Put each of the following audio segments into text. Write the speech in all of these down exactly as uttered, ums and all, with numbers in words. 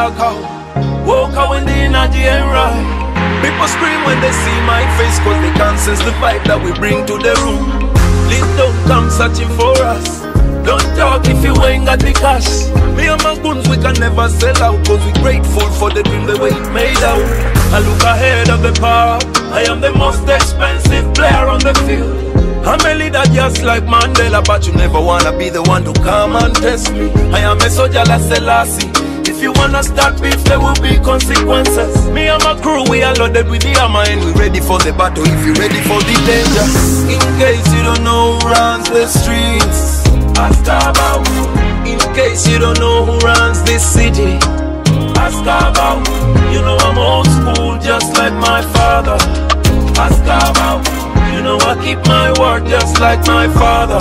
dark out. Woke out when the energy ain't right. People scream when they see my face, cause they can't sense the vibe that we bring to the room. Please don't come searching for us. Don't talk if you ain't got the cash. Me and my goons, we can never sell out, cause we grateful for the dream the way it made out. I look ahead of the park, I am the most expensive player on the field. I'm a leader just like Mandela, but you never wanna be the one to come and test me. I am a soldier like Selassie. If you wanna start beef, there will be consequences. Me and my crew, we are loaded with the hammer, and we ready for the battle if you ready for the danger. In case you don't know who runs the streets, ask about. In case you don't know who runs this city, ask about. You know I'm old school just like my father. Ask about. You know I keep my word just like my father.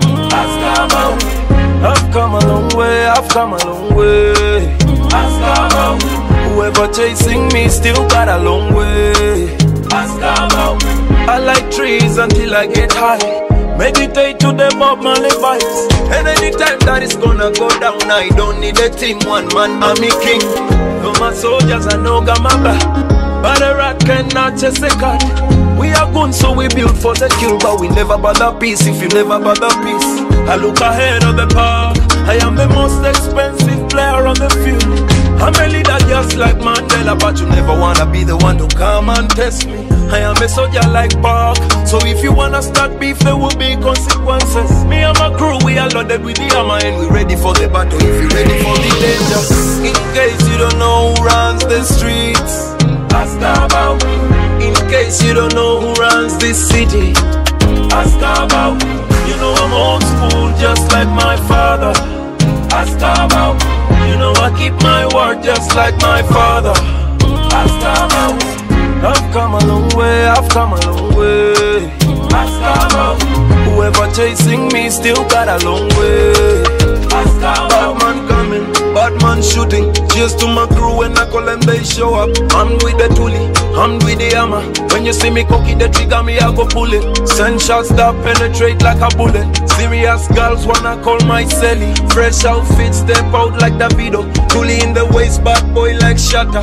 Ask about. I've come a long way, I've come a long way. Ask about. Whoever chasing me still got a long way. Ask about. I like trees until I get high. Meditate to the Bob Marley vibes. And anytime that it's gonna go down, I don't need a team, one man, army king. No my soldiers, I know got my back, but a rat cannot chase a cat. We are good, so we build for the kill, but we never bother peace if you never bother peace. I look ahead of the park, I am the most expensive player on the field. I'm a leader just like Mandela, but you never wanna be the one to come and test me. I am a soldier like Park, so if you wanna start beef, there will be consequences. Me and my crew, we are loaded with the hammer, and we ready for the battle if you ready for the danger. In case you don't know who runs the streets, ask about. In case you don't know who runs this city, ask about. You know I'm old school just like my father. Ask about. You know I keep my word just like my father. Ask about. I've come a long way, I've come a long way. Ask about. Whoever chasing me still got a long way. Ask about. Bad man coming, bad man shooting. Cheers to my crew when I call them they show up. I'm with the toolie, I'm with the hammer. When you see me cookie the trigger, me I go pull it. Send shots that penetrate like a bullet. Serious girls wanna call my celly. Fresh outfit, step out like Davido. Toolie in the waist, bad boy like Shatter.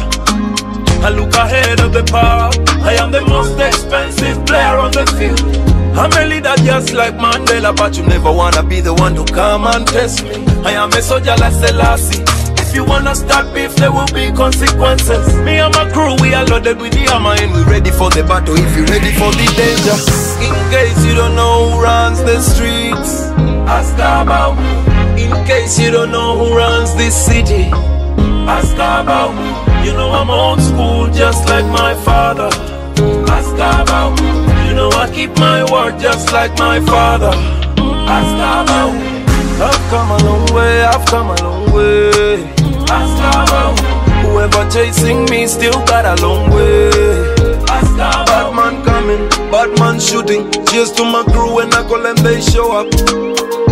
I look ahead of the park, I am the most expensive player on the field. I'm a leader just like Mandela, but you never wanna be the one to come and test me. I am a soldier like Selassie. If you wanna start beef, there will be consequences. Me and my crew, we are loaded with the hammer, and we ready for the battle if you ready for the danger. In case you don't know who runs the streets, ask about. In case you don't know who runs this city, ask about. You know I'm old school just like my father. Ask about. You know I keep my word just like my father. Ask about. I've come a long way, I've come a long way. Ask about. Whoever chasing me still got a long way. Ask about. Bad man coming, bad man shooting. Cheers to my crew when I call them they show up.